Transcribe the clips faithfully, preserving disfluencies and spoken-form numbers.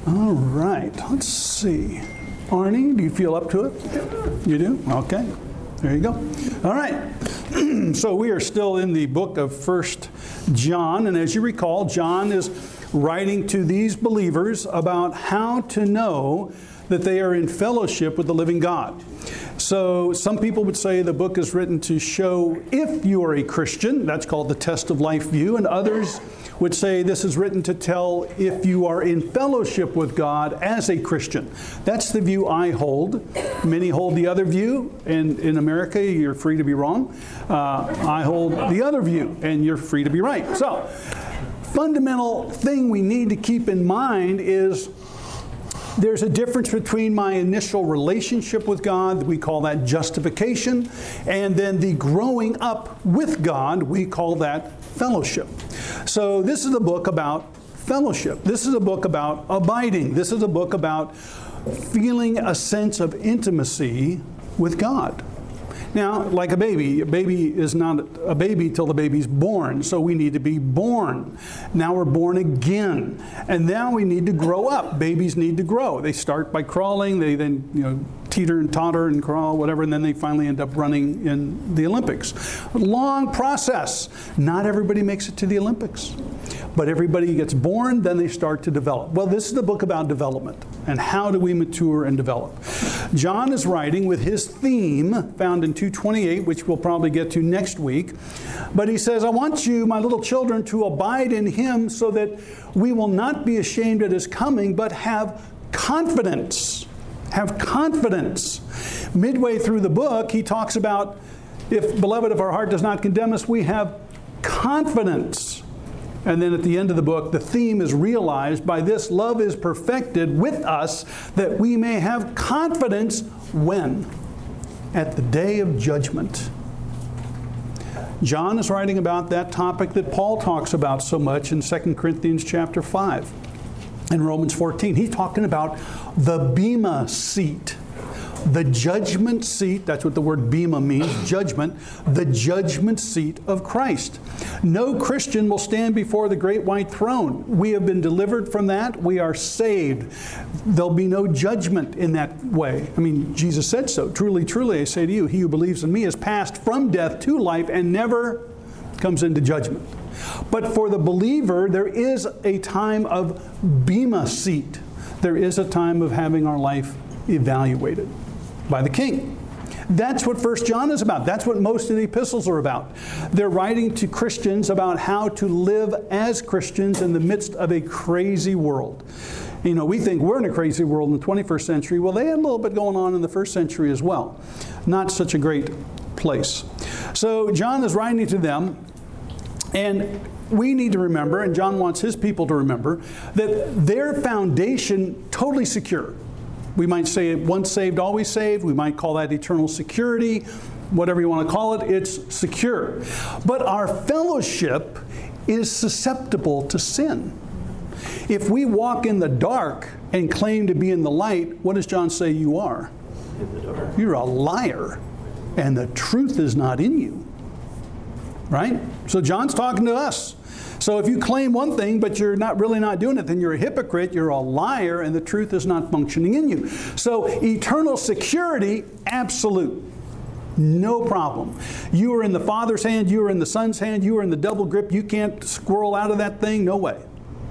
All right, let's see. Arnie, do you feel up to it? You do? Okay. There you go. All right. So we are still in the book of First John, and as you recall, John is writing to these believers about how to know that they are in fellowship with the living God. So some people would say the book is written to show if you are a Christian. That's called the test of life view. And others would say this is written to tell if you are in fellowship with God as a Christian. That's the view I hold. Many hold the other view. And in America, you're free to be wrong. Uh, I hold the other view, and you're free to be right. So, fundamental thing we need to keep in mind is there's a difference between my initial relationship with God, we call that justification, and then the growing up with God, we call that fellowship. So this is a book about fellowship. This is a book about abiding. This is a book about feeling a sense of intimacy with God. Now, like a baby, a baby is not a baby till the baby's born, so we need to be born. Now we're born again, and now we need to grow up. Babies need to grow. They start by crawling, they then, you know, teeter and totter and crawl, whatever, and then they finally end up running in the Olympics. A long process. Not everybody makes it to the Olympics, but everybody gets born, then they start to develop. Well, this is the book about development, and how do we mature and develop. John is writing with his theme found in two twenty-eight, which we'll probably get to next week. But he says, I want you, my little children, to abide in him so that we will not be ashamed at his coming, but have confidence. Have confidence. Midway through the book, he talks about, if, beloved, if our heart does not condemn us, we have confidence. And then at the end of the book, the theme is realized, by this love is perfected with us, that we may have confidence when? At the day of judgment. John is writing about that topic that Paul talks about so much in Second Corinthians chapter five. In Romans fourteen, he's talking about the bema seat. The judgment seat, that's what the word bema means, judgment, the judgment seat of Christ. No Christian will stand before the great white throne. We have been delivered from that. We are saved. There'll be no judgment in that way. I mean, Jesus said so. Truly, truly, I say to you, he who believes in me is passed from death to life and never comes into judgment. But for the believer, there is a time of bema seat. There is a time of having our life evaluated by the King. That's what First John is about. That's what most of the epistles are about. They're writing to Christians about how to live as Christians in the midst of a crazy world. You know, we think we're in a crazy world in the twenty-first century. Well, they had a little bit going on in the first century as well. Not such a great place. So John is writing to them, and we need to remember, and John wants his people to remember, that their foundation totally secure. We might say once saved, always saved. We might call that eternal security. Whatever you want to call it, it's secure. But our fellowship is susceptible to sin. If we walk in the dark and claim to be in the light, what does John say you are? In the dark. You're a liar, and the truth is not in you. Right? So John's talking to us. So if you claim one thing, but you're not really not doing it, then you're a hypocrite, you're a liar, and the truth is not functioning in you. So eternal security, absolute. No problem. You are in the Father's hand, you are in the Son's hand, you are in the double grip, you can't squirrel out of that thing, no way.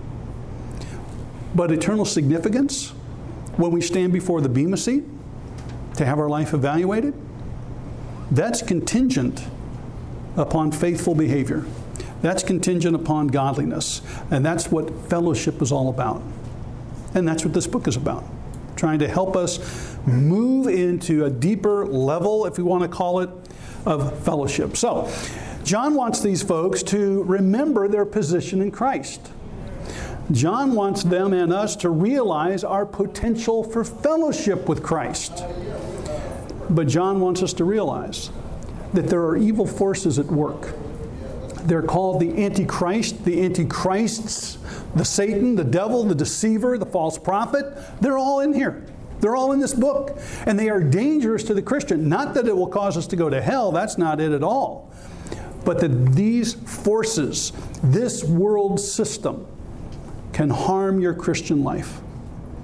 But eternal significance, when we stand before the bema seat to have our life evaluated, that's contingent upon faithful behavior. That's contingent upon godliness. And that's what fellowship is all about. And that's what this book is about. Trying to help us move into a deeper level, if we want to call it, of fellowship. So, John wants these folks to remember their position in Christ. John wants them and us to realize our potential for fellowship with Christ. But John wants us to realize that there are evil forces at work. They're called the Antichrist, the Antichrists, the Satan, the devil, the deceiver, the false prophet. They're all in here. They're all in this book. And they are dangerous to the Christian. Not that it will cause us to go to hell. That's not it at all. But that these forces, this world system, can harm your Christian life.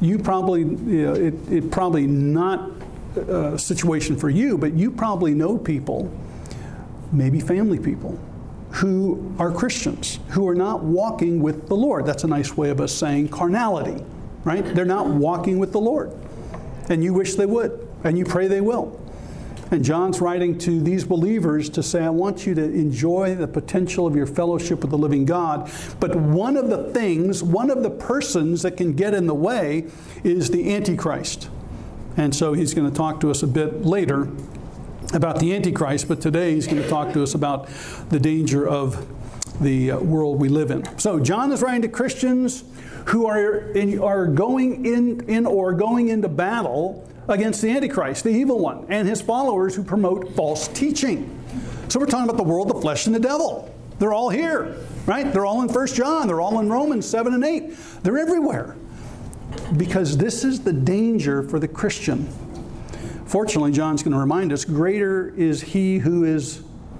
you probably, you know, it, it probably not a situation for you, but you probably know people, maybe family people, who are Christians, who are not walking with the Lord. That's a nice way of us saying carnality, right? They're not walking with the Lord. And you wish they would, and you pray they will. And John's writing to these believers to say, I want you to enjoy the potential of your fellowship with the living God. But one of the things, one of the persons that can get in the way is the Antichrist. And so he's going to talk to us a bit later about the Antichrist, but today he's going to talk to us about the danger of the uh, world we live in. So John is writing to Christians who are in, are going in, in or going into battle against the Antichrist, the evil one, and his followers who promote false teaching. So we're talking about the world, the flesh, and the devil. They're all here, right? They're all in First John. They're all in Romans seven and eight. They're everywhere. Because this is the danger for the Christian. Fortunately, John's going to remind us, greater is he who is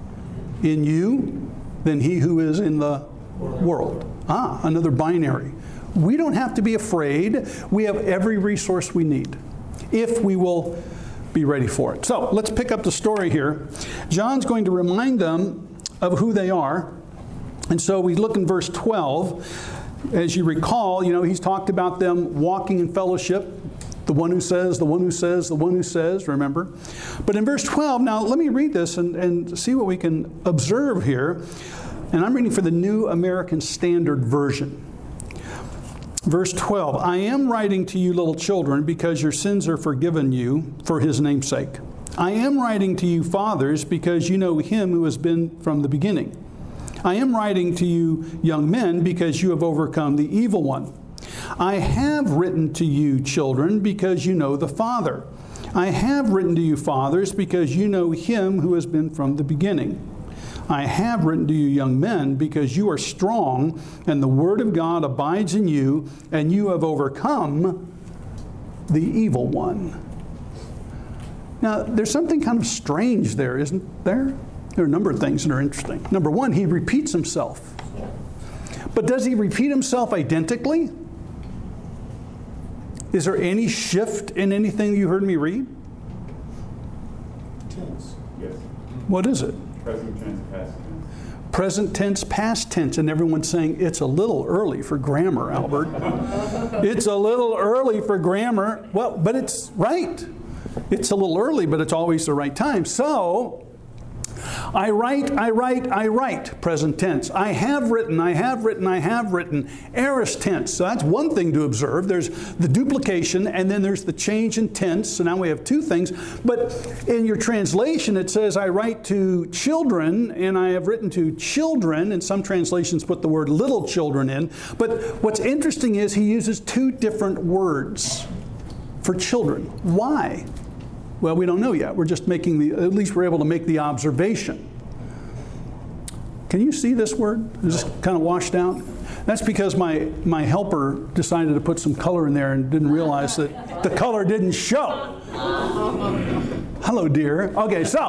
in you than he who is in the world. Ah, another binary. We don't have to be afraid. We have every resource we need if we will be ready for it. So let's pick up the story here. John's going to remind them of who they are. And so we look in verse twelve. As you recall, you know, he's talked about them walking in fellowship. The one who says, the one who says, the one who says, remember? But in verse twelve, now let me read this and, and see what we can observe here. And I'm reading for the New American Standard Version. Verse twelve, I am writing to you, little children, because your sins are forgiven you for his name's sake. I am writing to you, fathers, because you know him who has been from the beginning. I am writing to you, young men, because you have overcome the evil one. I have written to you, children, because you know the Father. I have written to you, fathers, because you know him who has been from the beginning. I have written to you, young men, because you are strong, and the word of God abides in you, and you have overcome the evil one. Now, there's something kind of strange there, isn't there? There are a number of things that are interesting. Number one, he repeats himself. But does he repeat himself identically? Is there any shift in anything you heard me read? Tense. Yes. What is it? Present tense, past tense. Present tense, past tense, and everyone's saying it's a little early for grammar, Albert. It's a little early for grammar. Well, but it's right. It's a little early, but it's always the right time. So, I write, I write, I write, present tense. I have written, I have written, I have written, aorist tense. So that's one thing to observe. There's the duplication, and then there's the change in tense. So now we have two things. But in your translation, it says, I write to children, and I have written to children, and some translations put the word little children in. But what's interesting is he uses two different words for children. Why? Well, we don't know yet. We're just making the, at least we're able to make the observation. Can you see this word? Is this kind of washed out? That's because my, my helper decided to put some color in there and didn't realize that the color didn't show. Hello, dear. Okay, so.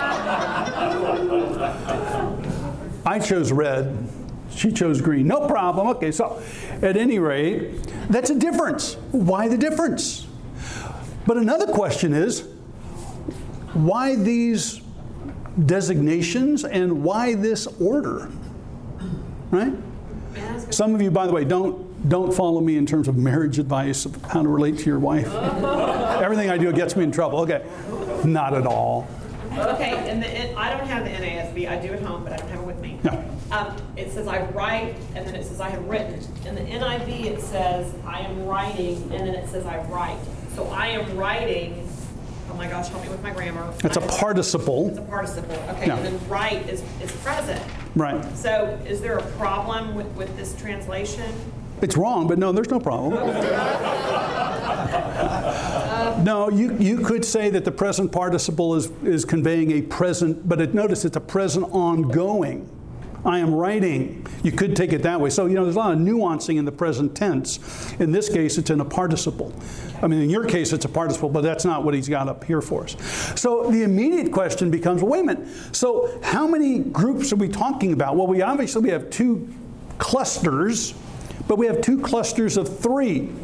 I chose red. She chose green. No problem. Okay, so at any rate, that's a difference. Why the difference? But another question is, why these designations and why this order? Right? Some of you, by the way, don't don't follow me in terms of marriage advice of how to relate to your wife. Everything I do gets me in trouble. Okay, not at all. Okay, and the, it, I don't have the N A S B. I do at home, but I don't have it with me. No. Um, it says I write, and then it says I have written. In the N I V, it says I am writing, and then it says I write. So I am writing. Oh my gosh, help me with my grammar. It's a participle. It's a participle. Okay, Yeah. and then write is, is present. Right. So is there a problem with, with this translation? It's wrong, but no, there's no problem. No, you, you could say that the present participle is, is conveying a present, but it, notice it's a present ongoing. I am writing. You could take it that way. So, you know, there's a lot of nuancing in the present tense. In this case, it's in a participle. I mean, in your case, it's a participle, but that's not what he's got up here for us. So the immediate question becomes, well, wait a minute. So how many groups are we talking about? Well, we obviously we have two clusters, but we have two clusters of three.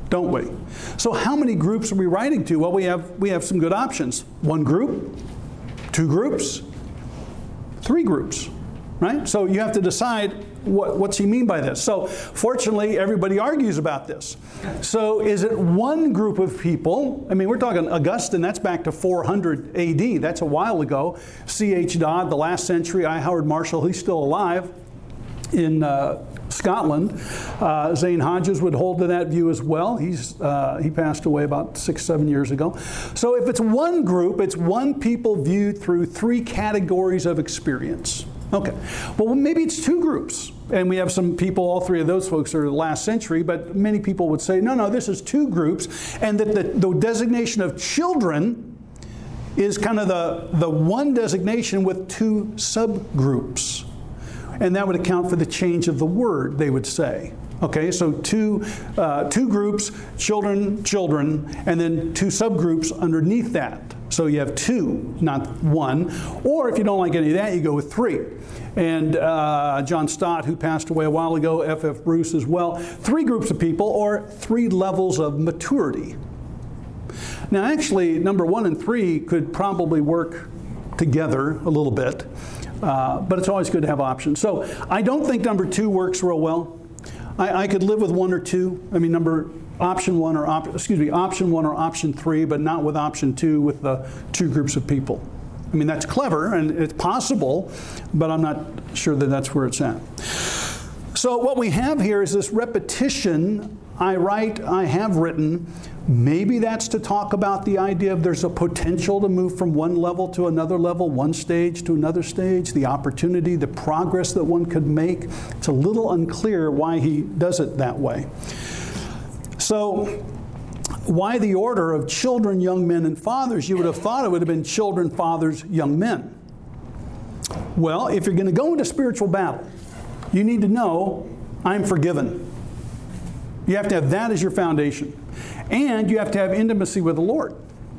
don't we? So how many groups are we writing to? Well, we have, we have some good options. One group, two groups, three groups, right? So you have to decide what, what's he mean by this. So fortunately, everybody argues about this. So is it one group of people? I mean, we're talking Augustine, that's back to four hundred A D. That's a while ago. C H Dodd, the last century. I. Howard Marshall, he's still alive in uh, Scotland. Uh, Zane Hodges would hold to that view as well. He's, uh, he passed away about six, seven years ago. So if it's one group, it's one people viewed through three categories of experience. Okay, well maybe it's two groups. And we have some people, all three of those folks are the last century, but many people would say, no, no, this is two groups. And that the, the designation of children is kind of the, the one designation with two subgroups. And that would account for the change of the word, they would say. Okay, so two, uh, two groups, children, children, and then two subgroups underneath that. So you have two, not one. Or if you don't like any of that, you go with three. And uh, John Stott, who passed away a while ago, F F Bruce as well, three groups of people or three levels of maturity. Now actually, number one and three could probably work together a little bit. Uh, but it's always good to have options. So I don't think number two works real well. I, I could live with one or two. I mean, number option one or op, excuse me, option one or option three, but not with option two with the two groups of people. I mean, that's clever and it's possible, but I'm not sure that that's where it's at. So what we have here is this repetition. I write, I have written. Maybe that's to talk about the idea of there's a potential to move from one level to another level, one stage to another stage, the opportunity, the progress that one could make. It's a little unclear why he does it that way. So why the order of children, young men, and fathers? You would have thought it would have been children, fathers, young men. Well, if you're going to go into spiritual battle, you need to know I'm forgiven. You have to have that as your foundation. And you have to have intimacy with the Lord.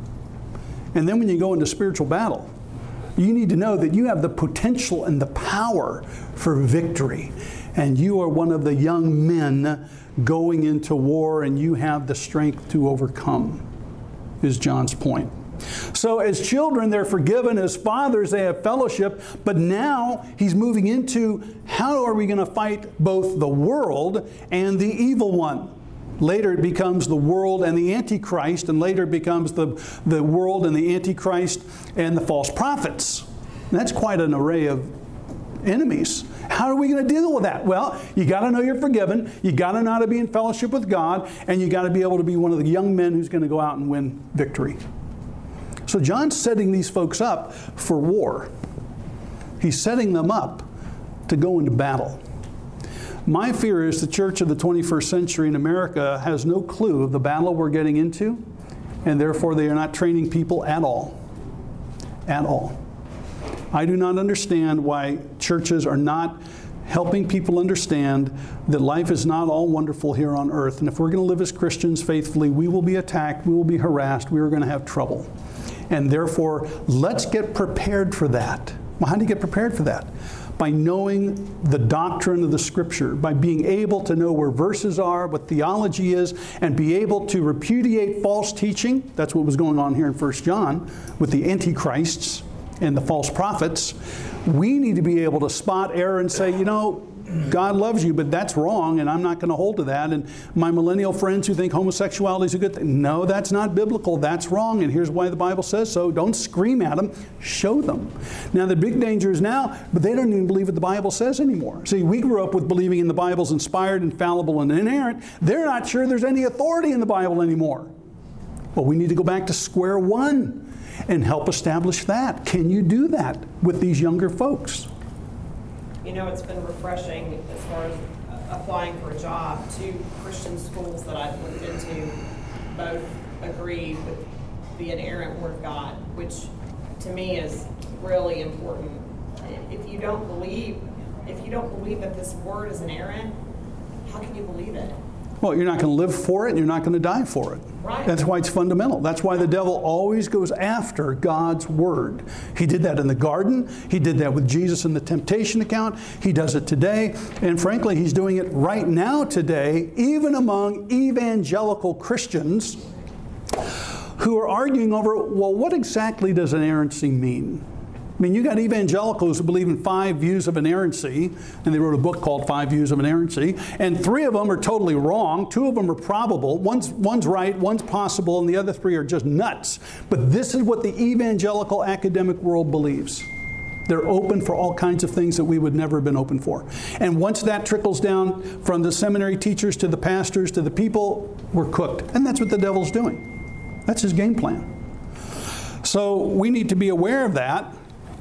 And then when you go into spiritual battle, you need to know that you have the potential and the power for victory. And you are one of the young men going into war, and you have the strength to overcome, is John's point. So as children, they're forgiven. As fathers, they have fellowship. But now he's moving into how are we going to fight both the world and the evil one? Later it becomes the world and the Antichrist, and later it becomes the, the world and the Antichrist and the false prophets. And that's quite an array of enemies. How are we going to deal with that? Well, you got to know you're forgiven. You got to know how to be in fellowship with God, and you got to be able to be one of the young men who's going to go out and win victory. So John's setting these folks up for war. He's setting them up to go into battle. My fear is the church of the twenty-first century in America has no clue of the battle we're getting into, and therefore they are not training people at all. At all. I do not understand why churches are not helping people understand that life is not all wonderful here on earth. And if we're going to live as Christians faithfully, we will be attacked, we will be harassed, we are going to have trouble. And therefore, let's get prepared for that. Well, how do you get prepared for that? By knowing the doctrine of the Scripture, by being able to know where verses are, what theology is, and be able to repudiate false teaching. That's what was going on here in First John with the antichrists and the false prophets. We need to be able to spot error and say, you know, God loves you, but that's wrong, and I'm not going to hold to that. And my millennial friends who think homosexuality is a good thing, no, that's not biblical. That's wrong, and here's why the Bible says so. Don't scream at them. Show them. Now, the big danger is now, but they don't even believe what the Bible says anymore. See, we grew up with believing in the Bible's inspired, infallible, and inerrant. They're not sure there's any authority in the Bible anymore. Well, we need to go back to square one and help establish that. Can you do that with these younger folks? You know, it's been refreshing as far as applying for a job. Two Christian schools that I've looked into both agree with the inerrant Word of God, which to me is really important. If you don't believe, if you don't believe that this Word is inerrant, how can you believe it? Well, you're not going to live for it, and you're not going to die for it. Right. That's why it's fundamental. That's why the devil always goes after God's word. He did that in the garden. He did that with Jesus in the temptation account. He does it today. And frankly, he's doing it right now today, even among evangelical Christians who are arguing over, well, what exactly does inerrancy mean? I mean, you got evangelicals who believe in five views of inerrancy, and they wrote a book called Five Views of Inerrancy, and three of them are totally wrong. Two of them are probable. One's, one's right, one's possible, and the other three are just nuts. But this is what the evangelical academic world believes. They're open for all kinds of things that we would never have been open for. And once that trickles down from the seminary teachers to the pastors to the people, we're cooked. And that's what the devil's doing. That's his game plan. So we need to be aware of that,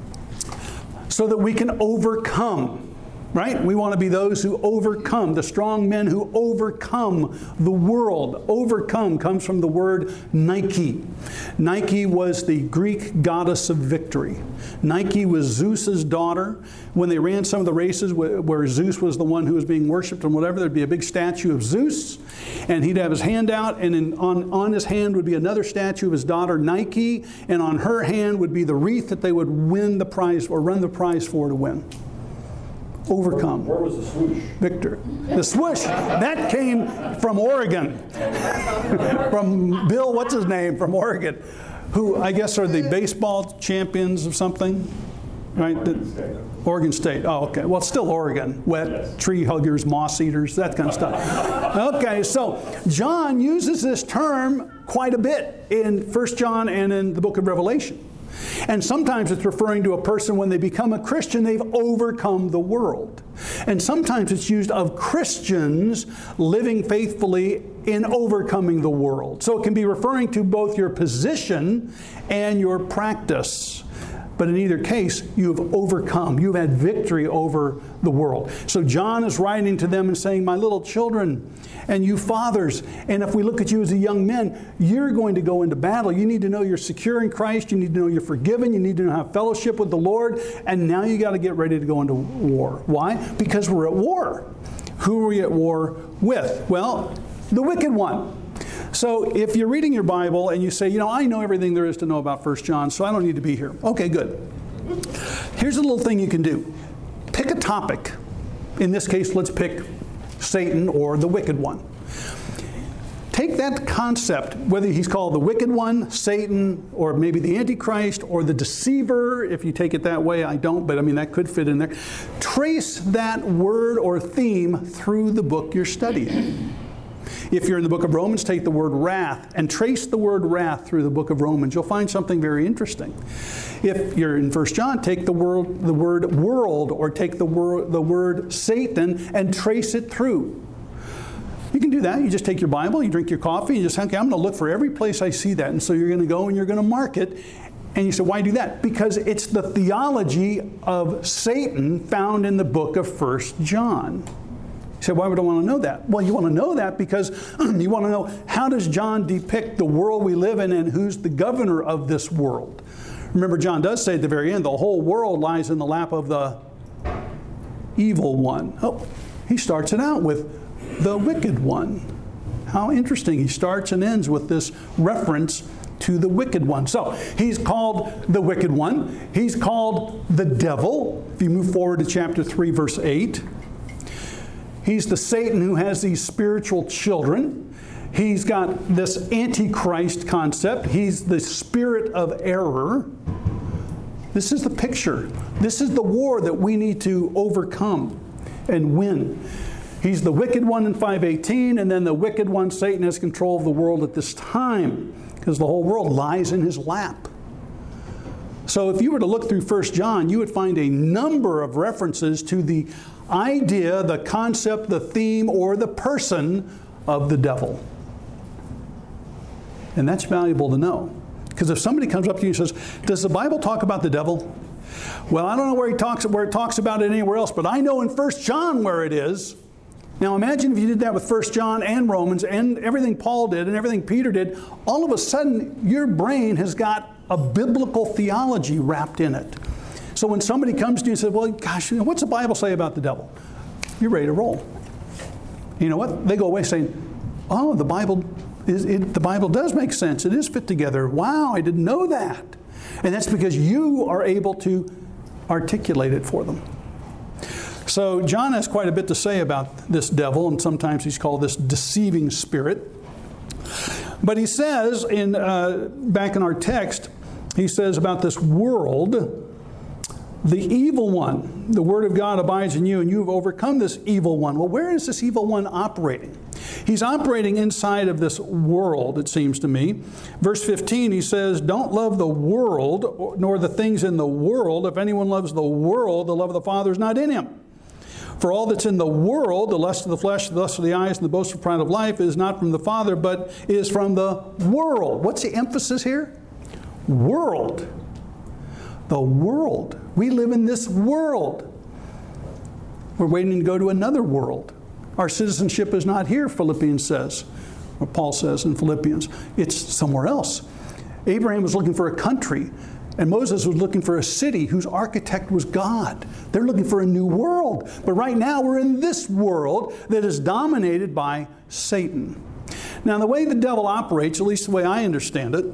so that we can overcome, right? We want to be those who overcome, the strong men who overcome the world. Overcome comes from the word Nike. Nike was the Greek goddess of victory. Nike was Zeus's daughter. When they ran some of the races where Zeus was the one who was being worshipped and whatever, there'd be a big statue of Zeus, and he'd have his hand out, and in, on, on his hand would be another statue of his daughter Nike, and on her hand would be the wreath that they would win the prize or run the prize for to win. Overcome. Where was the swoosh? Victor. The swoosh, that came from Oregon. From Bill, what's his name, from Oregon, who I guess are the baseball champions of something, right? Oregon State. Oregon State. Oh, okay. Well, it's still Oregon. Wet, Yes. tree huggers, moss eaters, that kind of stuff. Okay, so John uses this term quite a bit in First John and in the book of Revelation. And sometimes it's referring to a person when they become a Christian, they've overcome the world. And sometimes it's used of Christians living faithfully in overcoming the world. So it can be referring to both your position and your practice. But in either case, you have overcome. You've had victory over the world. So John is writing to them and saying, my little children and you fathers, and if we look at you as a young men, you're going to go into battle. You need to know you're secure in Christ. You need to know you're forgiven. You need to know how to fellowship with the Lord. And now you got to get ready to go into war. Why? Because we're at war. Who are we at war with? Well, the wicked one. So if you're reading your Bible and you say, you know, I know everything there is to know about First John, so I don't need to be here. Okay, good. Here's a little thing you can do. Pick a topic. In this case, let's pick Satan or the wicked one. Take that concept, whether he's called the wicked one, Satan, or maybe the Antichrist, or the deceiver, if you take it that way. I don't, but I mean, that could fit in there. Trace that word or theme through the book you're studying. If you're in the book of Romans, take the word wrath and trace the word wrath through the book of Romans. You'll find something very interesting. If you're in First John, take the word, the word world, or take the word, the word Satan and trace it through. You can do that. You just take your Bible, you drink your coffee, you just say, okay, I'm going to look for every place I see that. And so you're going to go and you're going to mark it. And you say, why do that? Because it's the theology of Satan found in the book of First John. You say, why would I want to know that? Well, you want to know that because you want to know, how does John depict the world we live in and who's the governor of this world? Remember, John does say at the very end, the whole world lies in the lap of the evil one. Oh, he starts it out with the wicked one. How interesting. He starts and ends with this reference to the wicked one. So he's called the wicked one. He's called the devil. If you move forward to chapter three, verse eight. He's the Satan who has these spiritual children. He's got this Antichrist concept. He's the spirit of error. This is the picture. This is the war that we need to overcome and win. He's the wicked one in five eighteen, and then the wicked one, Satan, has control of the world at this time because the whole world lies in his lap. So if you were to look through First John, you would find a number of references to the idea, the concept, the theme, or the person of the devil. And that's valuable to know. Because if somebody comes up to you and says, does the Bible talk about the devil? Well, I don't know where he talks, where it talks about it anywhere else, but I know in First John where it is. Now imagine if you did that with First John and Romans and everything Paul did and everything Peter did. All of a sudden, your brain has got a biblical theology wrapped in it. So when somebody comes to you and says, well, gosh, what's the Bible say about the devil? You're ready to roll. You know what? They go away saying, oh, the Bible is, it, the Bible does make sense. It is fit together. Wow, I didn't know that. And that's because you are able to articulate it for them. So John has quite a bit to say about this devil, and sometimes he's called this deceiving spirit. But he says, in uh, back in our text, he says about this world, the evil one, the Word of God abides in you, and you have overcome this evil one. Well, where is this evil one operating? He's operating inside of this world, it seems to me. Verse fifteen, he says, don't love the world, nor the things in the world. If anyone loves the world, the love of the Father is not in him. For all that's in the world, the lust of the flesh, the lust of the eyes, and the boastful pride of life, is not from the Father, but is from the world. What's the emphasis here? World. The world. We live in this world. We're waiting to go to another world. Our citizenship is not here, Philippians says, or Paul says in Philippians. It's somewhere else. Abraham was looking for a country, and Moses was looking for a city whose architect was God. They're looking for a new world. But right now we're in this world that is dominated by Satan. Now the way the devil operates, at least the way I understand it,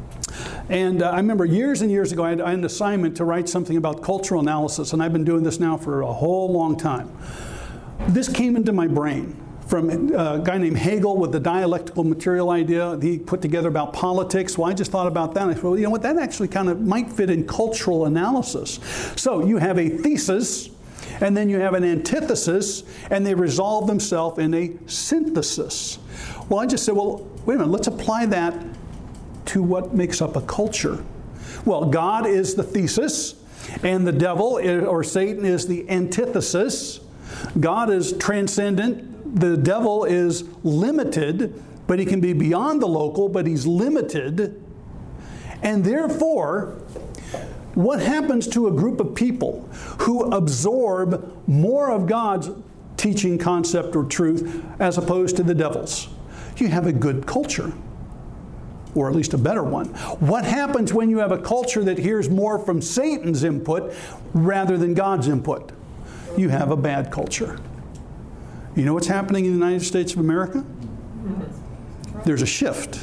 and uh, I remember years and years ago I had, I had an assignment to write something about cultural analysis, and I've been doing this now for a whole long time. This came into my brain from a guy named Hegel with the dialectical material idea he put together about politics. Well, I just thought about that. I thought, well, you know what, that actually kind of might fit in cultural analysis. So you have a thesis, and then you have an antithesis, and they resolve themselves in a synthesis. Well, I just said, well, wait a minute, let's apply that to what makes up a culture. Well, God is the thesis, and the devil is, or Satan is the antithesis. God is transcendent. The devil is limited, but he can be beyond the local, but he's limited. And therefore, what happens to a group of people who absorb more of God's teaching, concept, or truth as opposed to the devil's? You have a good culture, or at least a better one. What happens when you have a culture that hears more from Satan's input rather than God's input? You have a bad culture. You know what's happening in the United States of America? There's a shift.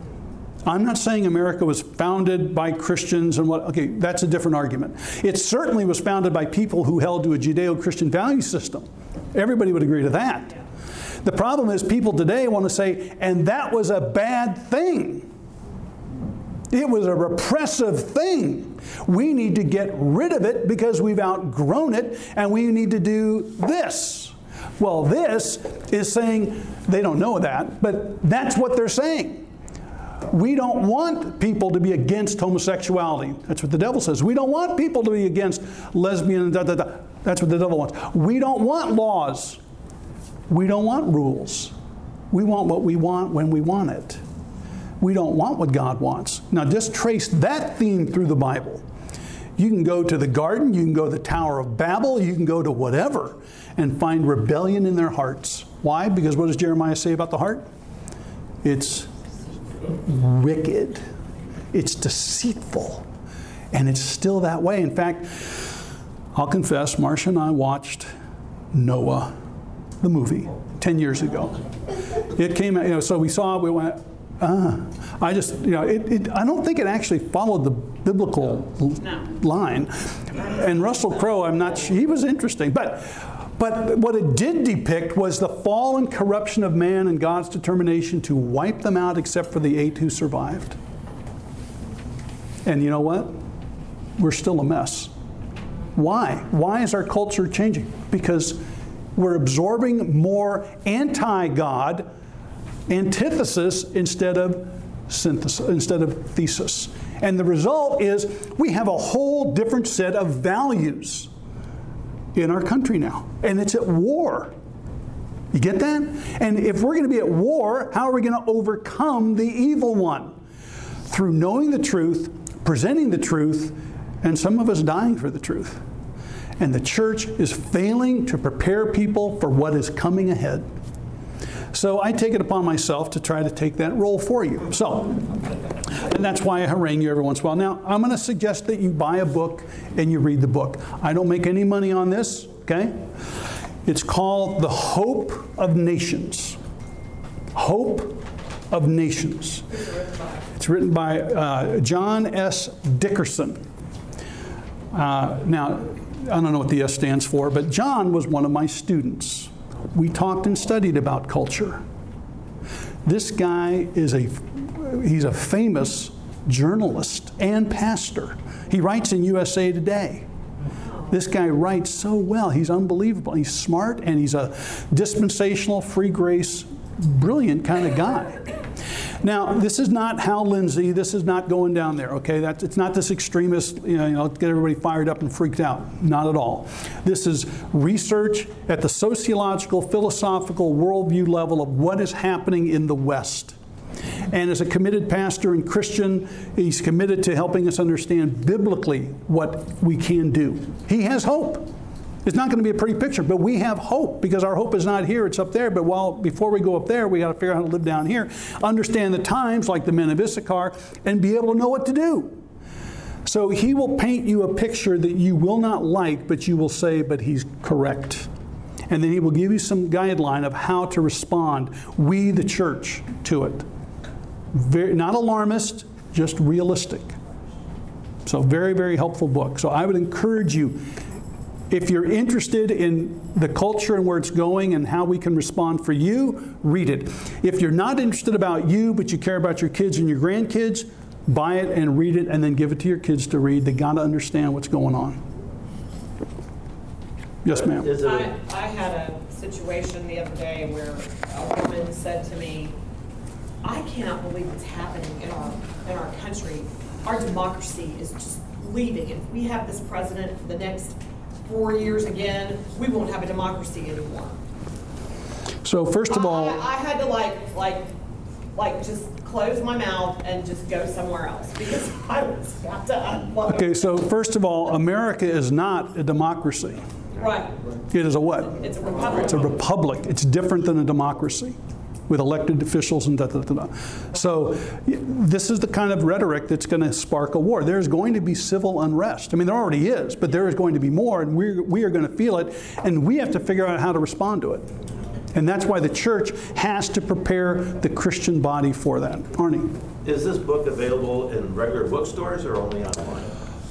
I'm not saying America was founded by Christians and what, okay, that's a different argument. It certainly was founded by people who held to a Judeo-Christian value system. Everybody would agree to that. The problem is people today want to say, and that was a bad thing. It was a repressive thing. We need to get rid of it because we've outgrown it, and we need to do this. Well, this is saying, they don't know that, but that's what they're saying. We don't want people to be against homosexuality. That's what the devil says. We don't want people to be against lesbian, da, da, da. That's what the devil wants. We don't want laws. We don't want rules. We want what we want when we want it. We don't want what God wants. Now just trace that theme through the Bible. You can go to the garden, you can go to the Tower of Babel, you can go to whatever and find rebellion in their hearts. Why? Because what does Jeremiah say about the heart? It's wicked. It's deceitful. And it's still that way. In fact, I'll confess, Marcia and I watched Noah, the movie, ten years ago. It came out, you know, so we saw it, we went, ah. I just, you know, it, it, I don't think it actually followed the biblical No. line. And Russell Crowe, I'm not sure, he was interesting. But, but what it did depict was the fall and corruption of man and God's determination to wipe them out except for the eight who survived. And you know what? We're still a mess. Why? Why is our culture changing? Because we're absorbing more anti-God antithesis instead of synthesis, instead of thesis. And the result is we have a whole different set of values in our country now. And it's at war. You get that? And if we're going to be at war, how are we going to overcome the evil one? Through knowing the truth, presenting the truth, and some of us dying for the truth. And the church is failing to prepare people for what is coming ahead. So I take it upon myself to try to take that role for you. So, and that's why I harangue you every once in a while. Now, I'm going to suggest that you buy a book and you read the book. I don't make any money on this, okay? It's called The Hope of Nations. Hope of Nations. It's written by uh, John S. Dickerson. Uh, now, I don't know what the S stands for, but John was one of my students. We talked and studied about culture. This guy is a, he's a famous journalist and pastor. He writes in U S A Today. This guy writes so well. He's unbelievable. He's smart, and he's a dispensational, free grace, brilliant kind of guy. Now, this is not Hal Lindsey. This is not going down there, okay? That's, it's not this extremist, you know, you know, get everybody fired up and freaked out. Not at all. This is research at the sociological, philosophical, worldview level of what is happening in the West. And as a committed pastor and Christian, he's committed to helping us understand biblically what we can do. He has hope. It's not going to be a pretty picture, but we have hope because our hope is not here, it's up there. But while before we go up there, we got to figure out how to live down here, understand the times like the men of Issachar, and be able to know what to do. So he will paint you a picture that you will not like, but you will say, but he's correct. And then he will give you some guideline of how to respond, we the church, to it. Very, not alarmist, just realistic. So very, very helpful book. So I would encourage you, if you're interested in the culture and where it's going and how we can respond for you, read it. If you're not interested about you, but you care about your kids and your grandkids, buy it and read it and then give it to your kids to read. They got to understand what's going on. Yes, ma'am. I, I had a situation the other day where a woman said to me, I cannot believe what's happening in our in our country. Our democracy is just leaving. If we have this president for the next four years again, we won't have a democracy anymore. So first of all, I, I had to like like like just close my mouth and just go somewhere else because I was about to unload. Okay, so first of all, America is not a democracy. Right. It is a what? It's a republic. It's a republic. It's different than a democracy with elected officials and da da da da. So this is the kind of rhetoric that's going to spark a war. There's going to be civil unrest. I mean, there already is, but there is going to be more, and we're, we are going to feel it, and we have to figure out how to respond to it. And that's why the church has to prepare the Christian body for that. Arnie? Is this book available in regular bookstores or only online?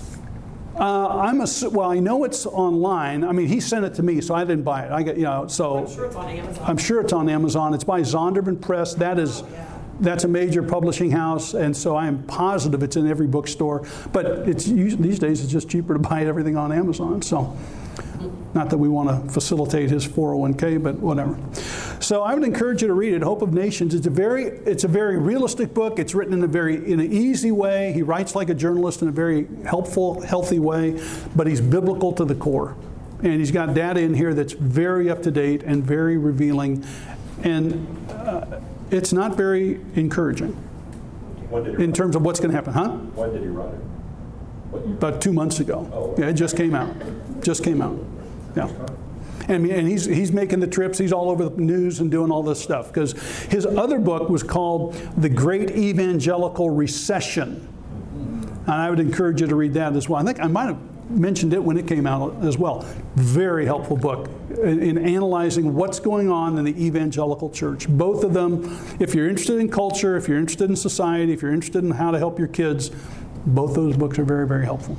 Uh, I'm a, well, I know it's online. I mean, he sent it to me, so I didn't buy it. I got, you know, so I'm sure it's on Amazon. I'm sure it's on Amazon. It's by Zondervan Press. That is, that's a major publishing house, and so I am positive it's in every bookstore. But it's these days it's just cheaper to buy everything on Amazon. So, not that we want to facilitate his four oh one K, but whatever. So I would encourage you to read it. Hope of Nations. It's a very, it's a very realistic book. It's written in a very, in an easy way. He writes like a journalist in a very helpful, healthy way, but he's biblical to the core. And he's got data in here that's very up to date and very revealing, and uh, it's not very encouraging When did he in write terms of what's going to happen, huh? it? When did he write it? What year? About two months ago. Oh. Yeah, it just came out. Just came out. Yeah. And, and he's, he's making the trips. He's all over the news and doing all this stuff. Because his other book was called The Great Evangelical Recession. And I would encourage you to read that as well. I think I might have mentioned it when it came out as well. Very helpful book in, in analyzing what's going on in the evangelical church. Both of them, if you're interested in culture, if you're interested in society, if you're interested in how to help your kids, both those books are very, very helpful.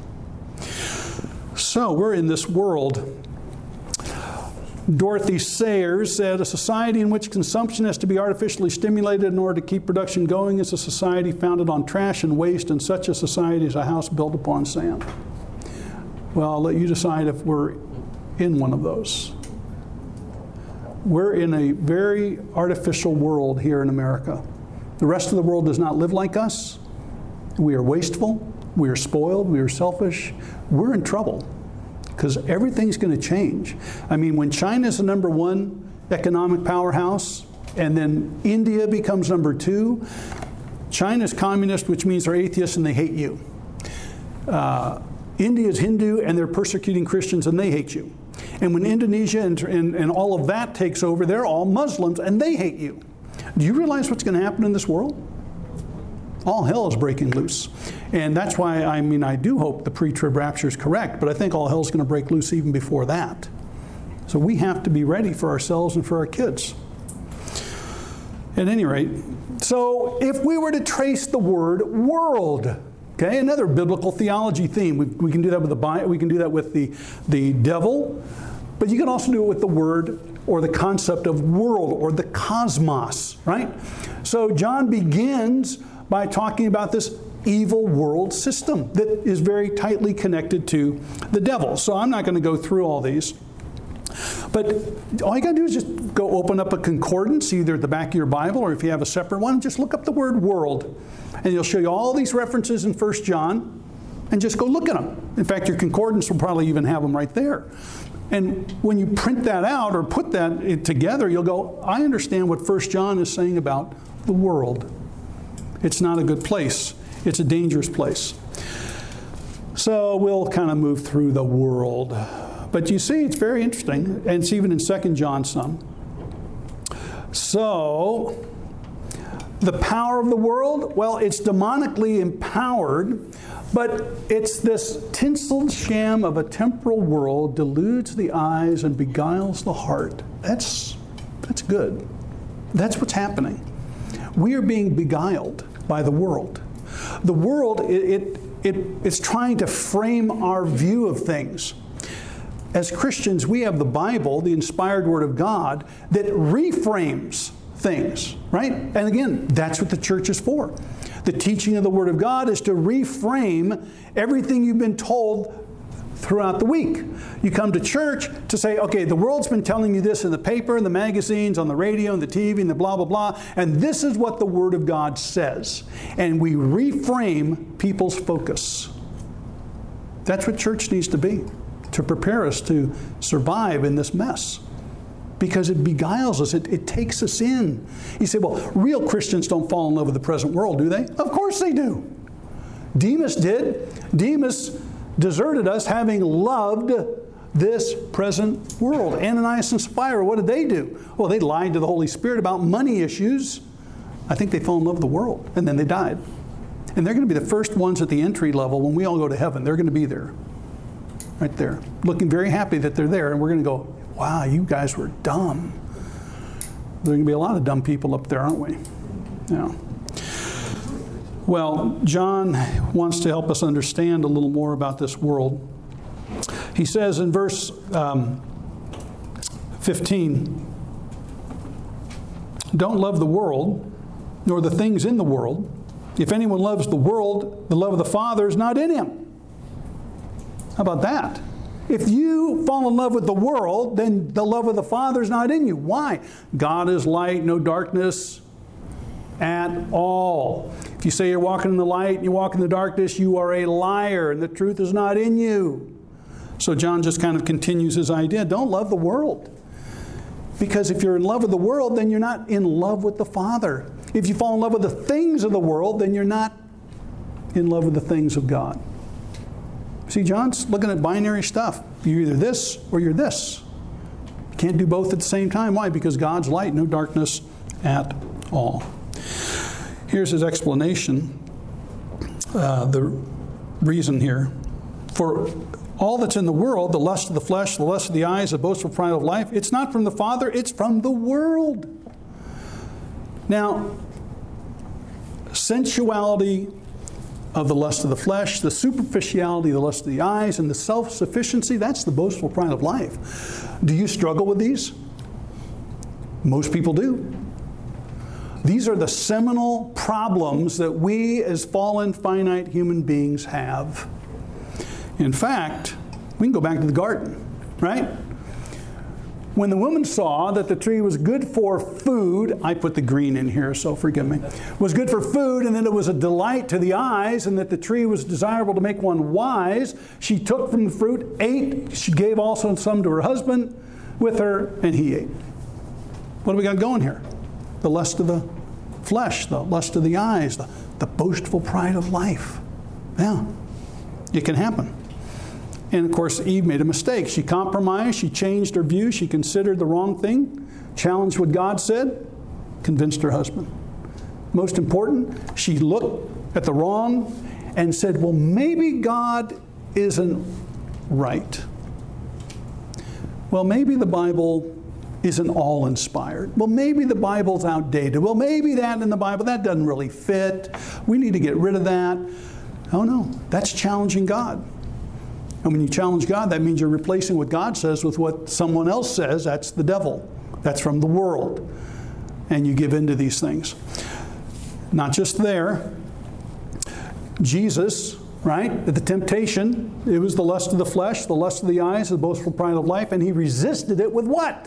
So we're in this world. Dorothy Sayers said, a society in which consumption has to be artificially stimulated in order to keep production going is a society founded on trash and waste, and such a society is a house built upon sand. Well, I'll let you decide if we're in one of those. We're in a very artificial world here in America. The rest of the world does not live like us. We are wasteful. We are spoiled. We are selfish. We're in trouble because everything's going to change. I mean, when China's the number one economic powerhouse and then India becomes number two, China's communist, which means they're atheists and they hate you. Uh, India's Hindu and they're persecuting Christians and they hate you. And when Indonesia and, and, and all of that takes over, they're all Muslims and they hate you. Do you realize what's going to happen in this world? All hell is breaking loose. And that's why, I mean, I do hope the pre-trib rapture is correct, but I think all hell is going to break loose even before that. So we have to be ready for ourselves and for our kids. At any rate, so if we were to trace the word world, okay, another biblical theology theme, we, we can do that with the Bible, we can do that with the, the devil, but you can also do it with the word or the concept of world or the cosmos, right? So John begins by talking about this evil world system that is very tightly connected to the devil. So I'm not going to go through all these. But all you got to do is just go open up a concordance, either at the back of your Bible or if you have a separate one, just look up the word world. And it'll show you all these references in First John, and just go look at them. In fact, your concordance will probably even have them right there. And when you print that out or put that together, you'll go, I understand what First John is saying about the world. It's not a good place. It's a dangerous place. So we'll kind of move through the world. But you see, it's very interesting, and it's even in Second John some. So, the power of the world, well, it's demonically empowered, but it's this tinseled sham of a temporal world deludes the eyes and beguiles the heart. That's, that's good. That's what's happening. We are being beguiled by the world. The world, it, it, it, it's trying to frame our view of things. As Christians, we have the Bible, the inspired Word of God, that reframes things, right? And again, that's what the church is for. The teaching of the Word of God is to reframe everything you've been told throughout the week. You come to church to say, okay, the world's been telling you this in the paper, in the magazines, on the radio, and the T V, and the blah, blah, blah, and this is what the Word of God says. And we reframe people's focus. That's what church needs to be, to prepare us to survive in this mess. Because it beguiles us. It, it takes us in. You say, well, real Christians don't fall in love with the present world, do they? Of course they do. Demas did. Demas deserted us having loved this present world. Ananias and Sapphira, what did they do? Well, they lied to the Holy Spirit about money issues. I think they fell in love with the world. And then they died. And they're going to be the first ones at the entry level when we all go to heaven. They're going to be there. Right there. Looking very happy that they're there. And we're going to go, wow, you guys were dumb. There are going to be a lot of dumb people up there, aren't we? Yeah. Well, John wants to help us understand a little more about this world. He says in verse um, fifteen, don't love the world, nor the things in the world. If anyone loves the world, the love of the Father is not in him. How about that? If you fall in love with the world, then the love of the Father is not in you. Why? God is light, no darkness at all. If you say you're walking in the light and you walk in the darkness, you are a liar, and the truth is not in you. So John just kind of continues his idea. Don't love the world. Because if you're in love with the world, then you're not in love with the Father. If you fall in love with the things of the world, then you're not in love with the things of God. See, John's looking at binary stuff. You're either this or you're this. You can't do both at the same time. Why? Because God's light, no darkness at all. Here's his explanation, uh, the reason here. For all that's in the world, the lust of the flesh, the lust of the eyes, the boastful pride of life, it's not from the Father, it's from the world. Now, sensuality of the lust of the flesh, the superficiality of the lust of the eyes, and the self-sufficiency, that's the boastful pride of life. Do you struggle with these? Most people do. These are the seminal problems that we as fallen, finite human beings have. In fact, we can go back to the garden, right? When the woman saw that the tree was good for food, I put the green in here, so forgive me, was good for food, and that it was a delight to the eyes, and that the tree was desirable to make one wise, she took from the fruit, ate, she gave also some to her husband with her, and he ate. What do we got going here? The lust of the flesh, the lust of the eyes, the, the boastful pride of life. Yeah, it can happen. And of course, Eve made a mistake. She compromised, she changed her view, she considered the wrong thing, challenged what God said, convinced her husband. Most important, she looked at the wrong and said, well, maybe God isn't right. Well, maybe the Bible isn't all inspired. Well, maybe the Bible's outdated. Well, maybe that in the Bible, that doesn't really fit. We need to get rid of that. Oh no, that's challenging God. And when you challenge God, that means you're replacing what God says with what someone else says. That's the devil. That's from the world. And you give in to these things. Not just there. Jesus, right, at the temptation, it was the lust of the flesh, the lust of the eyes, the boastful pride of life, and he resisted it with what?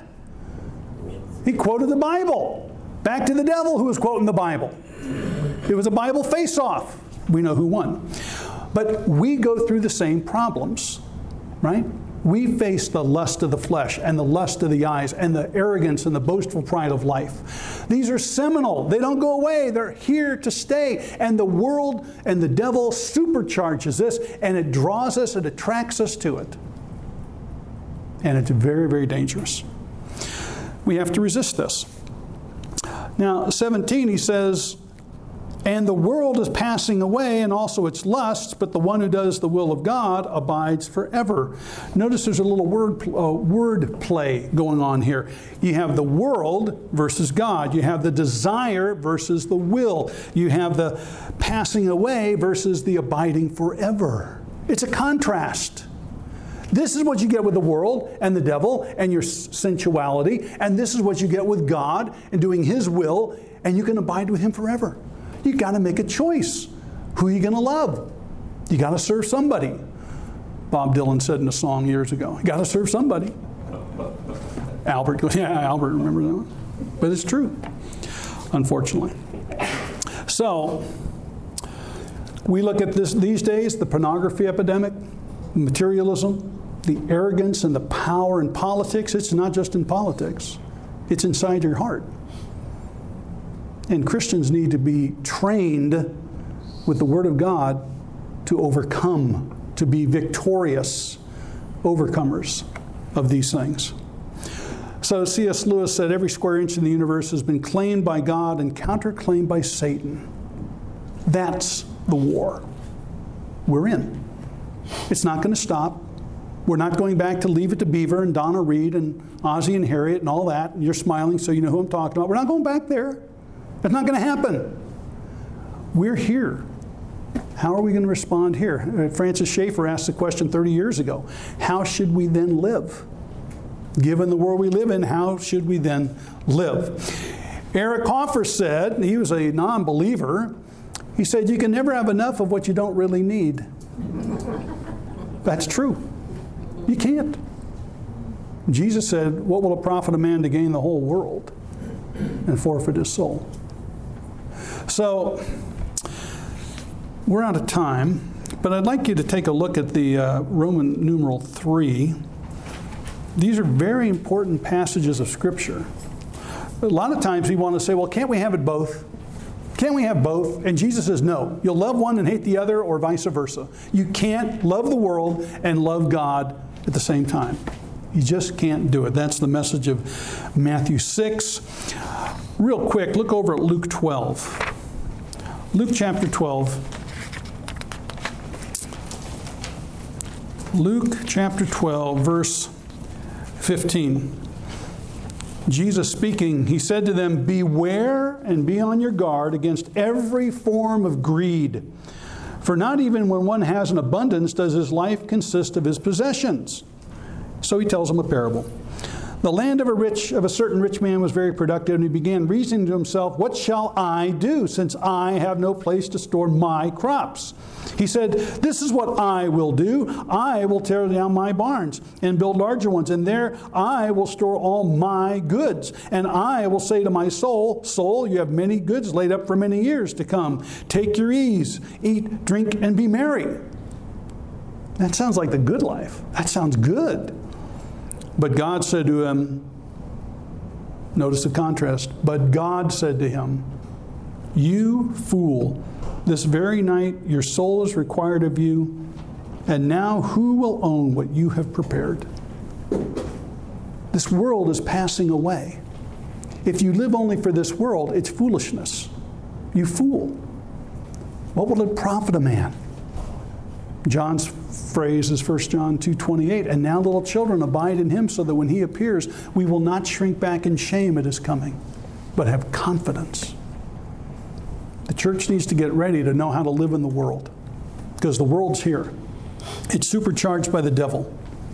He quoted the Bible. Back to the devil who was quoting the Bible. It was a Bible face-off. We know who won. But we go through the same problems, right? We face the lust of the flesh and the lust of the eyes and the arrogance and the boastful pride of life. These are seminal. They don't go away. They're here to stay. And the world and the devil supercharges this, and it draws us, it attracts us to it. And it's very, very dangerous. We have to resist this. Now, seventeen, he says, and the world is passing away and also its lusts, but the one who does the will of God abides forever. Notice there's a little word, uh, word play going on here. You have the world versus God. You have the desire versus the will. You have the passing away versus the abiding forever. It's a contrast. This is what you get with the world and the devil and your sensuality, and this is what you get with God and doing His will, and you can abide with Him forever. You got to make a choice. Who are you going to love? You got to serve somebody. Bob Dylan said in a song years ago, you got to serve somebody. Albert goes, yeah, Albert, remember that one? But it's true, unfortunately. So, we look at this these days, the pornography epidemic, materialism, the arrogance and the power in politics. It's not just in politics. It's inside your heart. And Christians need to be trained with the Word of God to overcome, to be victorious overcomers of these things. So C S Lewis said, every square inch in the universe has been claimed by God and counterclaimed by Satan. That's the war we're in. It's not going to stop. We're not going back to Leave It to Beaver and Donna Reed and Ozzie and Harriet and all that. And you're smiling so you know who I'm talking about. We're not going back there. It's not going to happen. We're here. How are we going to respond here? Francis Schaeffer asked the question thirty years ago. How should we then live? Given the world we live in, how should we then live? Eric Hoffer said, he was a non-believer, he said, you can never have enough of what you don't really need. That's true. You can't. Jesus said, what will it profit a man to gain the whole world and forfeit his soul? So, we're out of time, but I'd like you to take a look at the uh, Roman numeral three. These are very important passages of Scripture. A lot of times we want to say, well, can't we have it both? Can't we have both? And Jesus says, no. You'll love one and hate the other, or vice versa. You can't love the world and love God at the same time. You just can't do it. That's the message of Matthew six. Real quick, look over at Luke twelve. Luke chapter twelve. Luke chapter twelve, verse fifteen. Jesus speaking, he said to them, beware and be on your guard against every form of greed. For not even when one has an abundance does his life consist of his possessions. So he tells them a parable. The land of a rich, of a certain rich man was very productive, and he began reasoning to himself, what shall I do, since I have no place to store my crops? He said, this is what I will do. I will tear down my barns and build larger ones, and there I will store all my goods. And I will say to my soul, soul, you have many goods laid up for many years to come. Take your ease, eat, drink, and be merry. That sounds like the good life. That sounds good. But God said to him, notice the contrast, but God said to him, you fool, this very night your soul is required of you, and now who will own what you have prepared? This world is passing away. If you live only for this world, it's foolishness. You fool. What will it profit a man? John's phrase is First John two twenty-eight. And now, little children, abide in him so that when he appears, we will not shrink back in shame at his coming, but have confidence. The church needs to get ready to know how to live in the world, because the world's here. It's supercharged by the devil.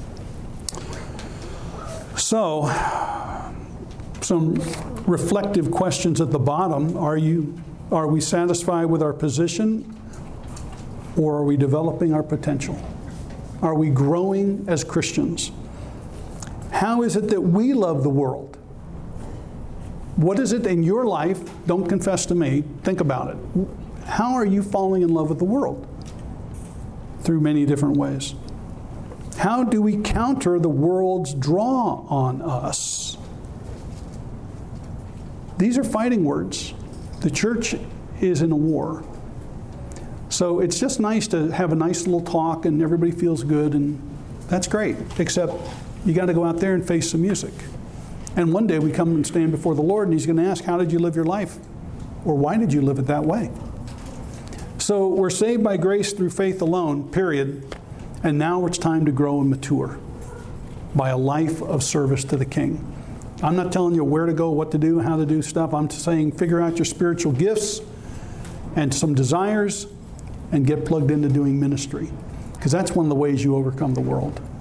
So, some reflective questions at the bottom. Are you, are we satisfied with our position, or are we developing our potential? Are we growing as Christians? How is it that we love the world? What is it in your life? Don't confess to me. Think about it. How are you falling in love with the world? Through many different ways. How do we counter the world's draw on us? These are fighting words. The church is in a war. So it's just nice to have a nice little talk and everybody feels good, and that's great, except you got to go out there and face some music. And one day we come and stand before the Lord and he's going to ask, how did you live your life? Or why did you live it that way? So we're saved by grace through faith alone, period. And now it's time to grow and mature by a life of service to the King. I'm not telling you where to go, what to do, how to do stuff. I'm saying figure out your spiritual gifts and some desires and get plugged into doing ministry. Because that's one of the ways you overcome the world.